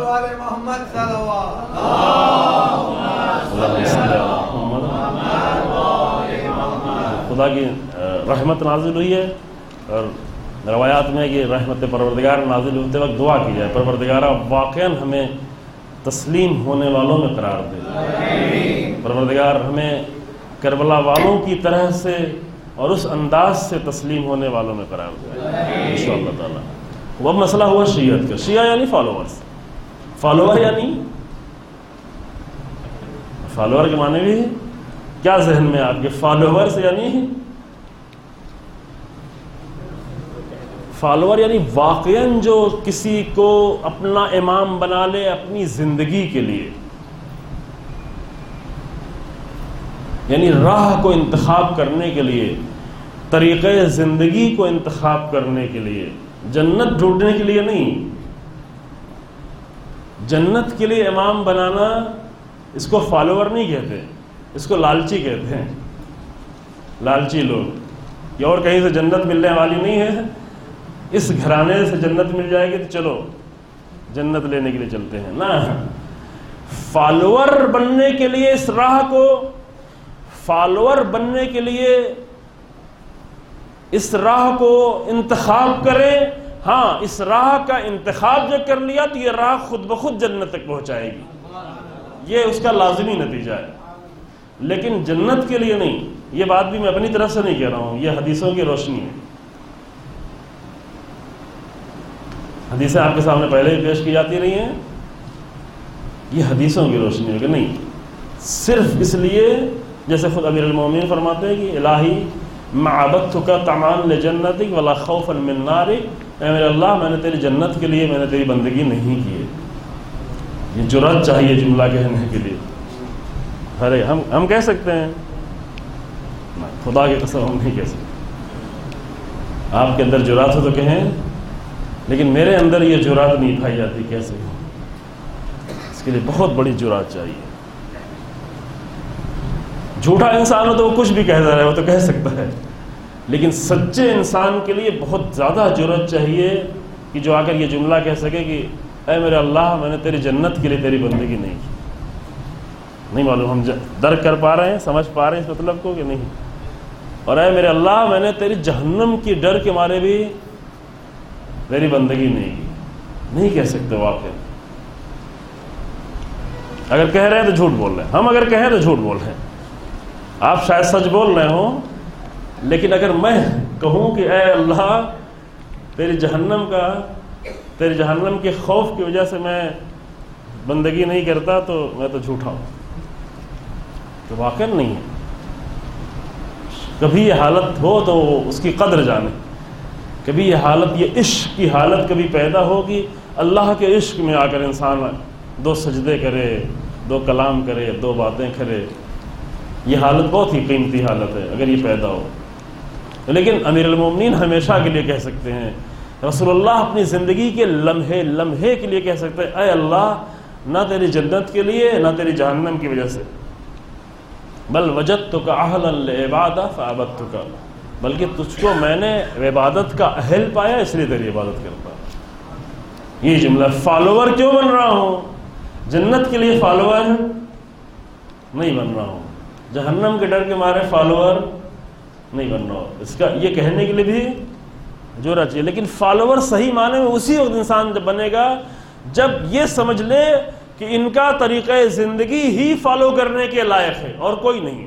خدا کی رحمت نازل ہوئی ہے، اور روایات میں کہ رحمت پروردگار نازل ہوتے وقت دعا کی جائے، پروردگارہ واقعاً ہمیں تسلیم ہونے والوں میں قرار دے، پروردگار ہمیں کربلا والوں کی طرح سے اور اس انداز سے تسلیم ہونے والوں میں قرار دے انشاءاللہ تعالی۔ وہ مسئلہ ہوا شیعت کا۔ شیعہ یعنی فالوورز، فالوور یعنی فالوور کے معنی بھی کیا ذہن میں آپ کے؟ فالوورز یعنی فالوور یعنی واقعاً جو کسی کو اپنا امام بنا لے اپنی زندگی کے لیے، یعنی راہ کو انتخاب کرنے کے لیے، طریقے زندگی کو انتخاب کرنے کے لیے، جنت ڈھونڈنے کے لیے نہیں، جنت کے لیے امام بنانا، اس کو فالوور نہیں کہتے، اس کو لالچی کہتے ہیں۔ لالچی لوگ، یہ اور کہیں سے جنت ملنے والی نہیں ہے، اس گھرانے سے جنت مل جائے گی تو چلو جنت لینے کے لیے چلتے ہیں، نہ، فالوور بننے کے لیے اس راہ کو، فالوور بننے کے لیے اس راہ کو انتخاب کریں۔ ہاں اس راہ کا انتخاب جب کر لیا تو یہ راہ خود بخود جنت تک پہنچائے گی، یہ اس کا لازمی نتیجہ ہے، لیکن جنت کے لیے نہیں۔ یہ بات بھی میں اپنی طرف سے نہیں کہہ رہا ہوں، یہ حدیثوں کی روشنی ہے۔ حدیثیں آپ کے سامنے پہلے ہی پیش کی جاتی رہی ہیں، یہ حدیثوں کی روشنی ہے کہ نہیں صرف اس لیے، جیسے خود امیر المومنین فرماتے ہیں کہ الہی معبدتک طمعا لجنتک ولا خوفا من نارک، اے میرے اللہ میں نے تیری جنت کے لیے میں نے تیری بندگی نہیں کی ہے۔ یہ جرأت چاہیے جملہ کہنے کے لیے۔ ارے ہم کہہ سکتے ہیں؟ خدا کی قسم ہم نہیں کہہ سکتے۔ آپ کے اندر جرأت ہو تو کہیں، لیکن میرے اندر یہ جرأت نہیں پائی جاتی، کیسے؟ اس کے لیے بہت بڑی جرأت چاہیے۔ جھوٹا انسان ہو تو وہ کچھ بھی کہتا رہے، وہ تو کہہ سکتا ہے، لیکن سچے انسان کے لیے بہت زیادہ جرأت چاہیے کہ جو آ کر یہ جملہ کہہ سکے کہ اے میرے اللہ میں نے تیری جنت کے لیے تیری بندگی نہیں کی۔ نہیں معلوم ہم درک کر پا رہے ہیں، سمجھ پا رہے ہیں اس مطلب کو کہ نہیں؟ اور اے میرے اللہ میں نے تیری جہنم کی ڈر کے مارے بھی تیری بندگی نہیں کی۔ نہیں کہہ سکتے واقعی۔ اگر کہہ رہے ہیں تو جھوٹ بول رہے ہیں، ہم اگر کہیں تو جھوٹ بول رہے ہیں۔ آپ شاید سچ بول رہے ہوں، لیکن اگر میں کہوں کہ اے اللہ تیری جہنم کے خوف کی وجہ سے میں بندگی نہیں کرتا تو میں تو جھوٹا ہوں، تو واقعا نہیں ہے۔ کبھی یہ حالت ہو تو اس کی قدر جانے، کبھی یہ حالت، یہ عشق کی حالت کبھی پیدا ہو کہ اللہ کے عشق میں آ کر انسان 2 سجدے کرے، 2 کلام کرے، 2 باتیں کرے، یہ حالت بہت ہی قیمتی حالت ہے اگر یہ پیدا ہو۔ لیکن امیر المومنین ہمیشہ کے لیے کہہ سکتے ہیں، رسول اللہ اپنی زندگی کے لمحے لمحے کے لیے کہہ سکتے ہیں اے اللہ نہ تیری جنت کے لیے نہ تیری جہنم کی وجہ سے، بل وجدتک اہلا لعبادہ فعبدتک، بلکہ تجھ کو میں نے عبادت کا اہل پایا اس لیے تیری عبادت کرتا ہوں۔ یہ جملہ فالوور کیوں بن رہا ہوں؟ جنت کے لیے فالوور نہیں بن رہا ہوں، جہنم کے ڈر کے مارے فالوور نہیں بن رہا ہوں۔ اس کا یہ کہنے کے لیے بھی جرأت چاہیے، لیکن فالوور صحیح معنی میں اسی وقت انسان جب بنے گا جب یہ سمجھ لے کہ ان کا طریقہ زندگی ہی فالو کرنے کے لائق ہے اور کوئی نہیں،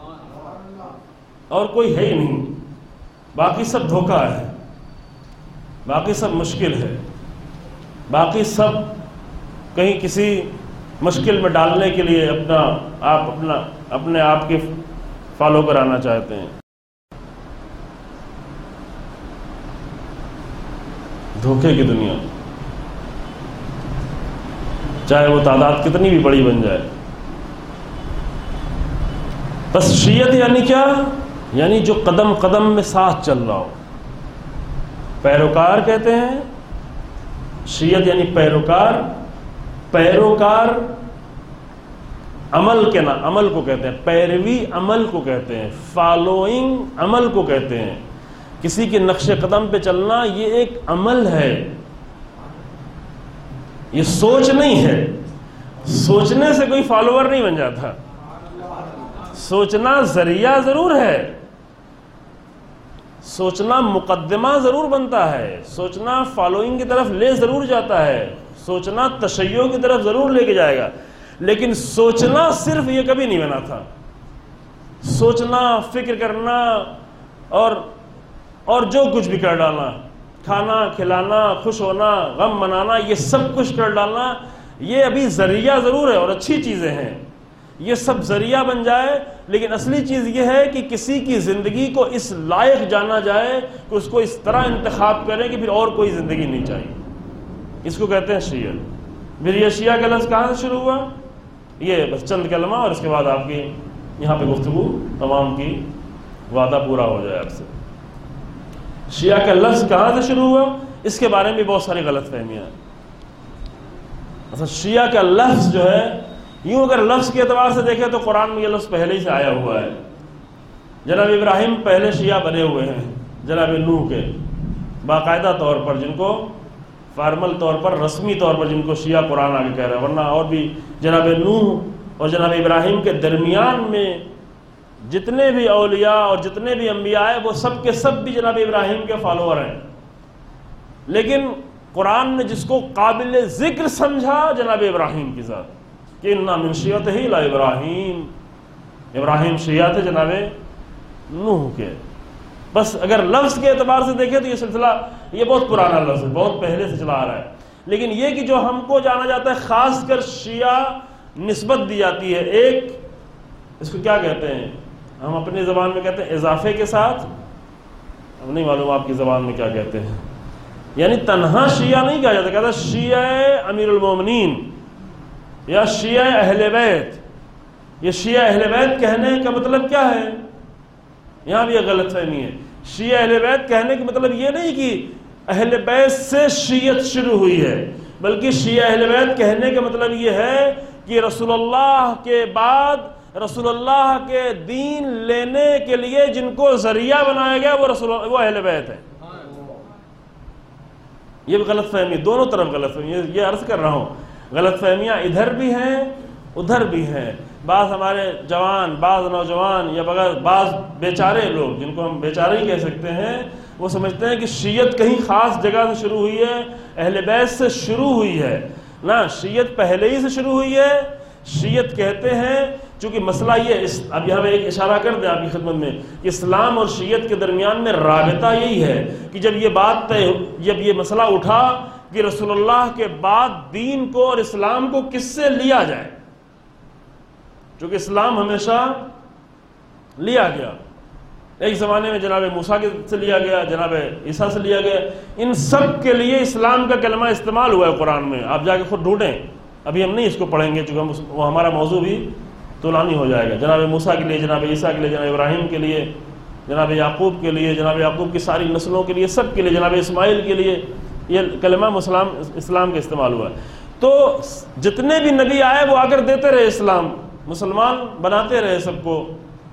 اور کوئی ہے ہی نہیں، باقی سب دھوکہ ہے، باقی سب مشکل ہے، باقی سب کہیں کسی مشکل میں ڈالنے کے لیے اپنے آپ کے فالو کرانا چاہتے ہیں۔ دھوکے کی دنیا، چاہے وہ تعداد کتنی بھی بڑی بن جائے۔ بس شیعت یعنی کیا؟ یعنی جو قدم قدم میں ساتھ چل رہا ہو، پیروکار کہتے ہیں۔ شیعت یعنی پیروکار عمل کو کہتے ہیں، پیروی عمل کو کہتے ہیں، فالوئنگ عمل کو کہتے ہیں۔ کسی کے نقش قدم پہ چلنا یہ ایک عمل ہے، یہ سوچ نہیں ہے۔ سوچنے سے کوئی فالوور نہیں بن جاتا، سوچنا ذریعہ ضرور ہے، سوچنا مقدمہ ضرور بنتا ہے، سوچنا فالوئنگ کی طرف لے ضرور جاتا ہے، سوچنا تشیع کی طرف ضرور لے کے جائے گا، لیکن سوچنا صرف یہ کبھی نہیں بنا تھا۔ سوچنا، فکر کرنا اور جو کچھ بھی کر ڈالنا، کھانا کھلانا، خوش ہونا، غم منانا، یہ سب کچھ کر ڈالنا، یہ ابھی ذریعہ ضرور ہے اور اچھی چیزیں ہیں، یہ سب ذریعہ بن جائے، لیکن اصلی چیز یہ ہے کہ کسی کی زندگی کو اس لائق جانا جائے کہ اس کو اس طرح انتخاب کریں کہ پھر اور کوئی زندگی نہیں چاہیے۔ اس کو کہتے ہیں شیعہ۔ پھر یہ شیعہ کا لفظ کہاں سے شروع ہوا؟ یہ بس چند کلمہ اور اس کے بعد آپ کی یہاں پہ گفتگو تمام کی وعدہ پورا ہو جائے آپ سے۔ شیعہ کا لفظ کہاں سے شروع ہوا؟ اس کے بارے میں بہت ساری غلط فہمیاں ہیں۔ اصل شیعہ کا لفظ جو ہے، یوں اگر لفظ کے اعتبار سے دیکھیں تو قرآن میں یہ لفظ پہلے ہی سے آیا ہوا ہے۔ جناب ابراہیم پہلے شیعہ بنے ہوئے ہیں جناب نوح کے، باقاعدہ طور پر، جن کو فارمل طور پر، رسمی طور پر جن کو شیعہ قرآن آگے کہہ رہا ہے، ورنہ اور بھی جناب نوح اور جناب ابراہیم کے درمیان میں جتنے بھی اولیاء اور جتنے بھی انبیاء ہیں وہ سب کے سب بھی جناب ابراہیم کے فالوور ہیں، لیکن قرآن نے جس کو قابل ذکر سمجھا جناب ابراہیم کی ذات، کہ اِنَّ مِن شِیعَتِهِ لَإِبْرَاہِیم، ابراہیم شیعہ تھے جناب نوح کے۔ بس اگر لفظ کے اعتبار سے دیکھیں تو یہ سلسلہ یہ بہت پرانا لفظ ہے، بہت پہلے سے چلا آ رہا ہے، لیکن یہ کہ جو ہم کو جانا جاتا ہے، خاص کر شیعہ نسبت دی جاتی ہے، ایک اس کو کیا کہتے ہیں، ہم اپنی زبان میں کہتے ہیں اضافے کے ساتھ، اب نہیں معلوم آپ کی زبان میں کیا کہتے ہیں، یعنی تنہا شیعہ نہیں کہا جاتا، کہتا شیعہ امیر المومنین یا شیعہ اہل بیت۔ یہ شیعہ اہل بیت کہنے کا مطلب کیا ہے؟ یہاں بھی یہ غلط فہمی ہے۔ شیعہ اہل بیت کہنے کا مطلب یہ نہیں کہ اہل بیت سے شیعت شروع ہوئی ہے، بلکہ شیعہ اہل بیت کہنے کا مطلب یہ ہے کہ رسول اللہ کے بعد رسول اللہ کے دین لینے کے لیے جن کو ذریعہ بنایا گیا وہ اہل بیت ہے۔ یہ بھی غلط فہمی، دونوں طرف غلط فہمی، یہ عرض کر رہا ہوں، غلط فہمیاں ادھر بھی ہیں ادھر بھی ہیں۔ بعض ہمارے جوان، بعض نوجوان یا بعض بیچارے لوگ، جن کو ہم بیچارے ہی کہہ سکتے ہیں، وہ سمجھتے ہیں کہ شیعت کہیں خاص جگہ سے شروع ہوئی ہے، اہل بیت سے شروع ہوئی ہے۔ نہ، شیعت پہلے ہی سے شروع ہوئی ہے۔ شیعت کہتے ہیں، چونکہ مسئلہ یہ، اب یہاں میں ایک اشارہ کر دیں آپ کی خدمت میں، کہ اسلام اور شیعت کے درمیان میں رابطہ یہی ہے کہ جب یہ مسئلہ اٹھا کہ رسول اللہ کے بعد دین کو اور اسلام کو کس سے لیا جائے، چونکہ اسلام ہمیشہ لیا گیا، ایک زمانے میں جناب موسیٰ سے لیا گیا، جناب عیسیٰ سے لیا گیا، ان سب کے لیے اسلام کا کلمہ استعمال ہوا ہے قرآن میں، آپ جا کے خود ڈھونڈیں، ابھی ہم نہیں اس کو پڑھیں گے چونکہ وہ ہمارا موضوع بھی طولانی ہو جائے گا۔ جناب موسیٰ کے لیے، جناب عیسیٰ کے لیے، جناب ابراہیم کے لیے، جناب یعقوب کے لیے، جناب یعقوب کی ساری نسلوں کے لیے، سب کے لیے، جناب اسماعیل کے لیے یہ کلمہ اسلام کا استعمال ہوا ہے۔ تو جتنے بھی نبی آئے وہ آ کر دیتے رہے اسلام، مسلمان بناتے رہے سب کو۔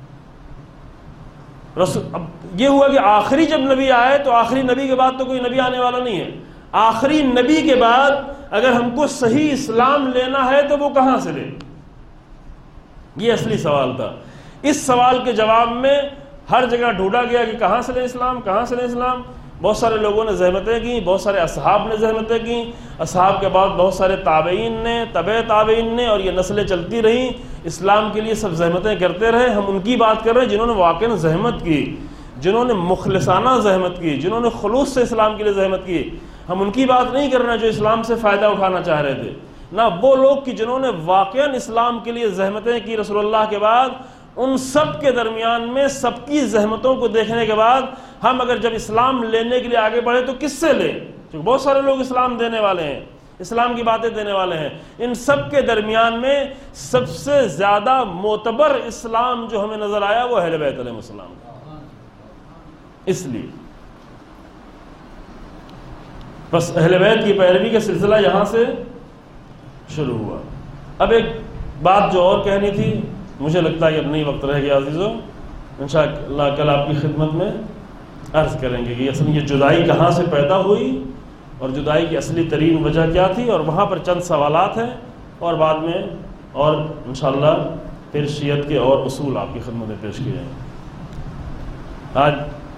اب یہ ہوا کہ آخری جب نبی آئے تو آخری نبی کے بعد تو کوئی نبی آنے والا نہیں ہے۔ آخری نبی کے بعد اگر ہم کو صحیح اسلام لینا ہے تو وہ کہاں سے لے؟ یہ اصلی سوال تھا۔ اس سوال کے جواب میں ہر جگہ ڈھونڈا گیا کہ کہاں سے لیں اسلام، کہاں سے لیں اسلام۔ بہت سارے لوگوں نے زحمتیں کی، بہت سارے اصحاب نے زحمتیں کی، اصحاب کے بعد بہت سارے تابعین نے، تبع تابعین نے، اور یہ نسلیں چلتی رہیں، اسلام کے لیے سب زحمتیں کرتے رہے۔ ہم ان کی بات کر رہے ہیں جنہوں نے واقعاً زحمت کی، جنہوں نے مخلصانہ زحمت کی، جنہوں نے خلوص سے اسلام کے لیے زحمت کی۔ ہم ان کی بات نہیں کر رہے ہیں جو اسلام سے فائدہ اٹھانا چاہ رہے تھے، نہ وہ لوگ کہ جنہوں نے واقعاً اسلام کے لیے زحمتیں کی رسول اللہ کے بعد۔ ان سب کے درمیان میں سب کی زحمتوں کو دیکھنے کے بعد ہم اگر جب اسلام لینے کے لیے آگے بڑھے تو کس سے لیں؟ کیونکہ بہت سارے لوگ اسلام دینے والے ہیں، اسلام کی باتیں دینے والے ہیں۔ ان سب کے درمیان میں سب سے زیادہ معتبر اسلام جو ہمیں نظر آیا وہ اہل بیت علیہ السلام کا۔ اس لیے بس اہل بیت کی پیروی کا سلسلہ یہاں سے شروع ہوا۔ اب ایک بات جو اور کہنی تھی، مجھے لگتا ہے کہ اب نہیں وقت رہ گیا عزیزو، انشاءاللہ کل آپ کی خدمت میں عرض کریں گے کہ اصل یہ جدائی کہاں سے پیدا ہوئی اور جدائی کی اصلی ترین وجہ کیا تھی، اور وہاں پر چند سوالات ہیں، اور بعد میں اور انشاءاللہ پھر شیعت کے اور اصول آپ کی خدمت میں پیش کیے جائیں۔ آج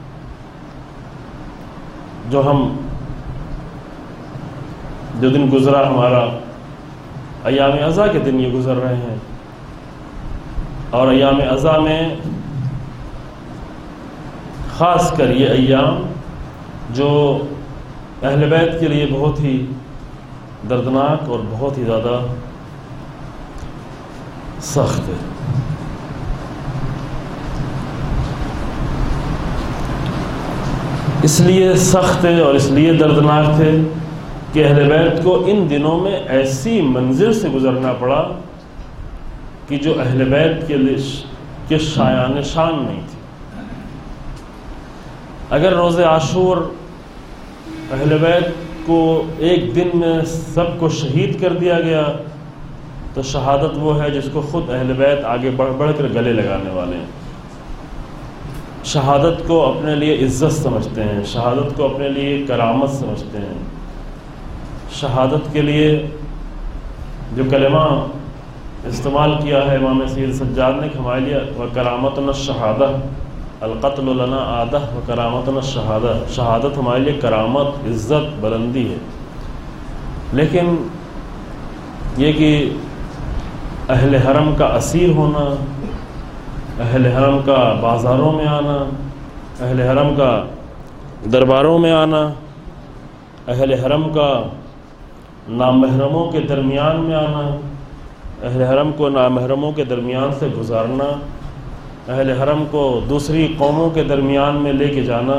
جو دن گزرا ہمارا، ایام عزا کے دن یہ گزر رہے ہیں، اور ایام عزا میں خاص کر یہ ایام جو اہل بیت کے لیے بہت ہی دردناک اور بہت ہی زیادہ سخت ہے۔ اس لیے سخت ہے اور اس لیے دردناک تھے کہ اہل بیت کو ان دنوں میں ایسی منزل سے گزرنا پڑا کہ جو اہل بیت کے شایان شان نہیں تھی۔ اگر روز عاشور اہل بیت کو ایک دن میں سب کو شہید کر دیا گیا تو شہادت وہ ہے جس کو خود اہل بیت آگے بڑھ کر گلے لگانے والے ہیں۔ شہادت کو اپنے لیے عزت سمجھتے ہیں، شہادت کو اپنے لیے کرامت سمجھتے ہیں۔ شہادت کے لیے جو کلمہ استعمال کیا ہے امام سید سجاد نے، ہمارے لیے وَكَرَامَتُنَا الشَّهَادَةُ الْقَتْلُ لَنَا عَادَةٌ وَكَرَامَتُنَا الشَّهَادَةُ، شہادت ہمارے لیے کرامت، عزت، بلندی ہے۔ لیکن یہ کہ اہل حرم کا اسیر ہونا، اہل حرم کا بازاروں میں آنا، اہل حرم کا درباروں میں آنا، اہل حرم کا نامحرموں کے درمیان میں آنا، اہل حرم کو نامحرموں کے درمیان سے گزارنا، اہل حرم کو دوسری قوموں کے درمیان میں لے کے جانا،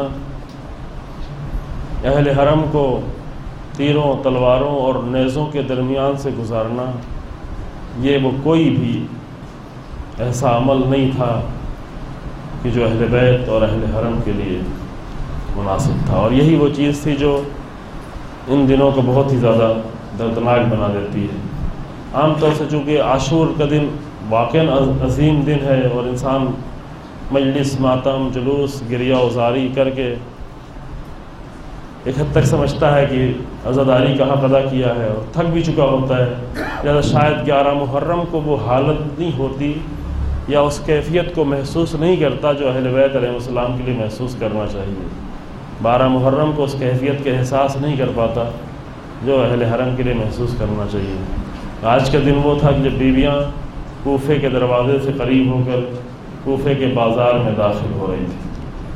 اہل حرم کو تیروں تلواروں اور نیزوں کے درمیان سے گزارنا، یہ وہ کوئی بھی ایسا عمل نہیں تھا کہ جو اہل بیت اور اہل حرم کے لیے مناسب تھا، اور یہی وہ چیز تھی جو ان دنوں کو بہت ہی زیادہ دردناک بنا دیتی ہے۔ عام طور سے چونکہ عاشور کا دن واقعاً عظیم دن ہے اور انسان مجلس، ماتم، جلوس، گریہ وزاری کر کے ایک حد تک سمجھتا ہے کہ عزاداری کا حق ادا کیا ہے اور تھک بھی چکا ہوتا ہے، لہٰذا شاید 11 محرم کو وہ حالت نہیں ہوتی یا اس کیفیت کو محسوس نہیں کرتا جو اہل بیت علیہ السلام کے لیے محسوس کرنا چاہیے۔ 12 محرم کو اس کیفیت کے احساس نہیں کر پاتا جو اہل حرم کے لیے محسوس کرنا چاہیے۔ آج کا دن وہ تھا کہ جب بیویاں کوفے کے دروازے سے قریب ہو کر کوفے کے بازار میں داخل ہو رہی تھی۔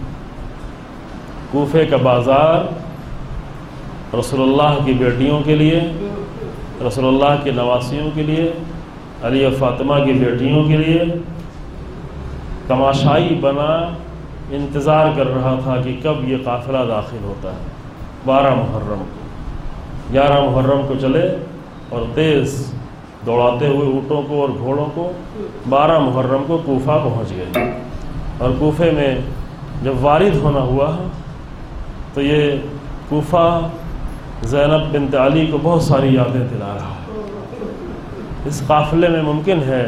کوفے کا بازار رسول اللہ کی بیٹیوں کے لیے، رسول اللہ کے نواسیوں کے لیے، علی و فاطمہ کی بیٹیوں کے لیے تماشائی بنا انتظار کر رہا تھا کہ کب یہ قافلہ داخل ہوتا ہے۔ 12 محرم کو، 11 محرم کو چلے اور تیز دوڑاتے ہوئے اونٹوں کو اور گھوڑوں کو 12 محرم کو کوفہ پہنچ گئے، اور کوفے میں جب وارد ہونا ہوا تو یہ کوفہ زینب بنت علی کو بہت ساری یادیں دلا رہا ہے۔ اس قافلے میں ممکن ہے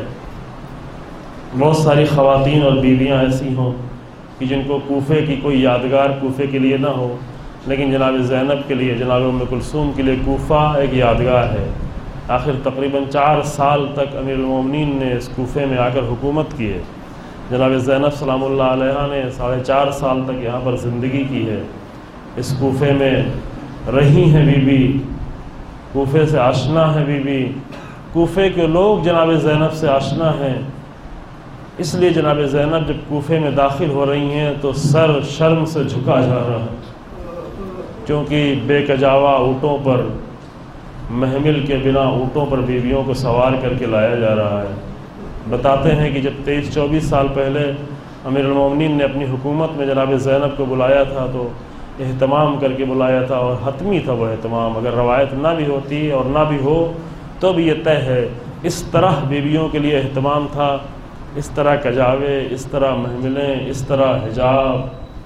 بہت ساری خواتین اور بیویاں ایسی ہوں کہ جن کو کوفے کی کوئی یادگار کوفے کے لیے نہ ہو، لیکن جناب زینب کے لیے، جناب ام کلثوم کے لیے کوفہ ایک یادگار ہے۔ آخر تقریباً 4 سال تک امیر المومنین نے اس کوفے میں آ کر حکومت کی ہے۔ جناب زینب سلام اللہ علیہا نے 4.5 سال تک یہاں پر زندگی کی ہے، اس کوفے میں رہی ہیں بی بی، کوفے سے آشنا ہے بی بی، کوفے کے لوگ جناب زینب سے آشنا ہیں۔ اس لیے جناب زینب جب کوفے میں داخل ہو رہی ہیں تو سر شرم سے جھکا جا رہا ہے، کیونکہ بے کجاوا اونٹوں پر، محمل کے بنا اونٹوں پر بیویوں کو سوار کر کے لایا جا رہا ہے۔ بتاتے ہیں کہ جب 23-24 سال پہلے امیر المومنین نے اپنی حکومت میں جناب زینب کو بلایا تھا تو اہتمام کر کے بلایا تھا، اور حتمی تھا وہ اہتمام، اگر روایت نہ بھی ہوتی اور نہ بھی ہو تو بھی یہ طے ہے، اس طرح بیویوں کے لیے اہتمام تھا، اس طرح کجاوے، اس طرح محملیں، اس طرح حجاب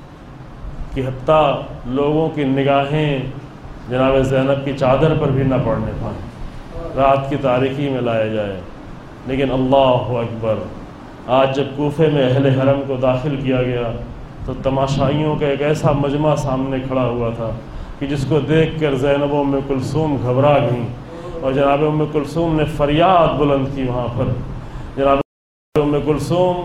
کہ حتیٰ لوگوں کی نگاہیں جناب زینب کی چادر پر بھی نہ پڑنے پائیں، رات کی تاریکی میں لایا جائے۔ لیکن اللہ اکبر، آج جب کوفے میں اہل حرم کو داخل کیا گیا تو تماشائیوں کا ایک ایسا مجمع سامنے کھڑا ہوا تھا کہ جس کو دیکھ کر زینب ام کلثوم گھبرا گئیں، اور جناب ام کلثوم نے فریاد بلند کی وہاں پر۔ جناب ام کلثوم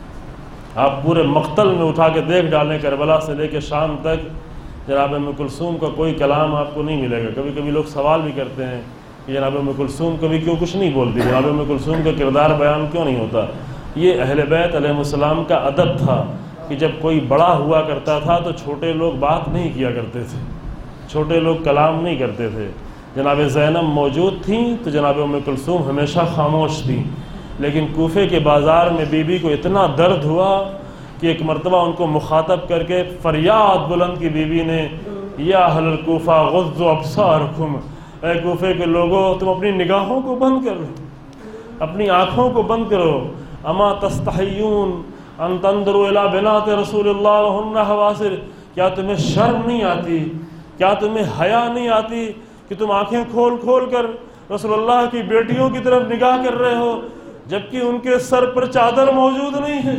آپ پورے مقتل میں اٹھا کے دیکھ ڈالیں، کربلا سے لے کے شام تک جناب ام کلثوم کا کوئی کلام آپ کو نہیں ملے گا۔ کبھی کبھی لوگ سوال بھی کرتے ہیں کہ جناب ام کلثوم کبھی کیوں کچھ نہیں بولتی، جناب ام کلثوم کا کردار بیان کیوں نہیں ہوتا۔ یہ اہل بیت علیہ السلام کا ادب تھا کہ جب کوئی بڑا ہوا کرتا تھا تو چھوٹے لوگ بات نہیں کیا کرتے تھے، چھوٹے لوگ کلام نہیں کرتے تھے۔ جناب زینب موجود تھیں تو جناب ام کلثوم ہمیشہ خاموش تھیں، لیکن کوفے کے بازار میں بی بی کو اتنا درد ہوا کہ ایک مرتبہ ان کو مخاطب کر کے فریاد بلند کی بی بی نے، یا اہل الکوفہ غضوا ابصارکم، اے کوفے کے لوگوں تم اپنی نگاہوں کو بند کرو، اپنی آنکھوں کو بند کرو۔ اما تستحیون ان تنظروا الی بنات رسول اللہ وہن حواسر، کیا تمہیں شرم نہیں آتی، کیا تمہیں حیا نہیں آتی کہ تم آنکھیں کھول کھول کر رسول اللہ کی بیٹیوں کی طرف نگاہ کر رہے ہو جبکہ ان کے سر پر چادر موجود نہیں ہے۔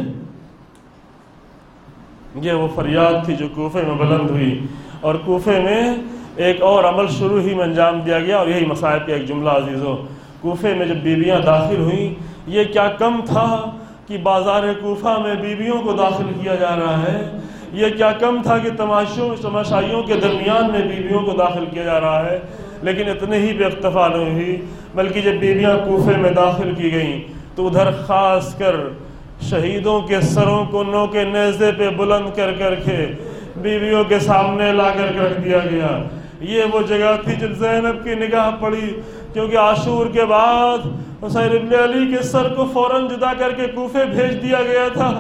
یہ وہ فریاد تھی جو کوفے میں بلند ہوئی، اور کوفے میں ایک اور عمل شروع ہی میں انجام دیا گیا، اور یہی مصائب کا ایک جملہ عزیزو۔ کوفے میں جب بیویاں داخل ہوئیں، یہ کیا کم تھا کہ بازار کوفہ میں بیویوں کو داخل کیا جا رہا ہے، یہ کیا کم تھا کہ تماشائیوں کے درمیان میں بیویوں کو داخل کیا جا رہا ہے۔ لیکن اتنے ہی پہ اکتفا نہیں ہوئی، بلکہ جب بیویاں کوفے میں داخل کی گئیں تو ادھر خاص کر شہیدوں کے سروں کو نوکے نیزے پہ بلند کر کر کے بیویوں کے سامنے لا کر رکھ دیا گیا۔ یہ وہ جگہ تھی جب زینب کی نگاہ پڑی، کیونکہ عاشور کے بعد حسین ابن علی کے سر کو فوراً جدا کر کے کوفے بھیج دیا گیا تھا،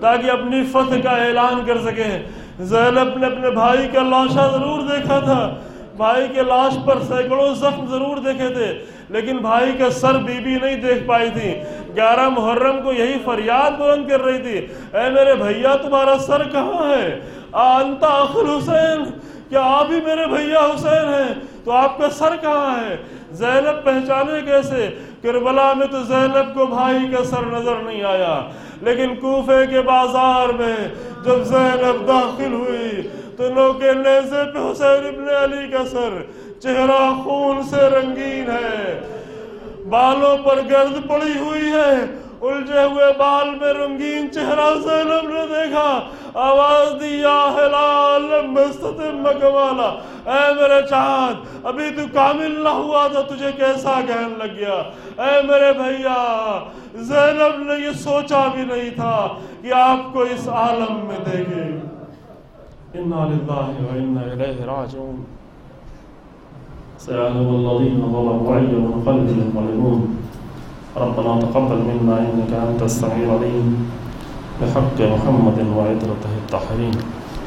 تاکہ اپنی فتح کا اعلان کر سکیں۔ زینب نے اپنے بھائی کا لاشا ضرور دیکھا تھا، بھائی کے لاش پر سینکڑوں زخم ضرور دیکھے تھے، لیکن بھائی کا سر بی بی نہیں دیکھ پائی تھی۔ 11 محرم کو یہی فریاد بلند کر رہی تھی، اے میرے بھیا تمہارا سر کہاں ہے؟ انت اخ الحسین، کیا آپ ہی میرے بھیا حسین ہیں؟ تو آپ کا سر کہاں ہے؟ زینب پہچانے کیسے؟ کربلا میں تو زینب کو بھائی کا سر نظر نہیں آیا، لیکن کوفے کے بازار میں جب زینب داخل ہوئی تو نوکے نیزے پہ حسین ابن علی کا سر، چہرہ خون سے رنگین ہے، بالوں پر گرد پڑی ہوئی ہے، الجھے ہوئے بال میں رنگین چہرہ زینب نے دیکھا، آواز دی یا ہلال لم استتم کمالا، اے میرے چاند ابھی تو کامل نہ ہوا تھا، تجھے کیسا گہن لگ گیا؟ اے میرے بھیا، زینب نے یہ سوچا بھی نہیں تھا کہ آپ کو اس عالم میں دیکھے۔ انا للہ و انا الیہ راجعون۔ سيعلم الذين ظلموا أي منقلب ينقلبون ربنا تقبل منا إنك أنت السميع العليم بحق محمد وعترته الطاهرين